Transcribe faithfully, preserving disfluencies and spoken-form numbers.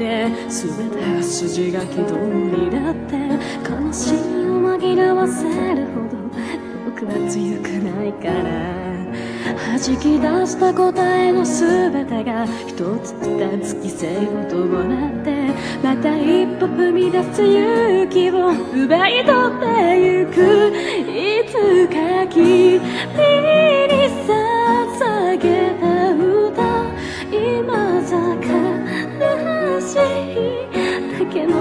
け全てが筋書き通りだって悲しみを紛らわせるほど僕は強くないから弾き出した答えの全てが一つ二つ犠牲を伴ってまた一歩踏み出す勇気を奪い取ってゆくいつか君に捧げた歌今じゃ悲しいだけの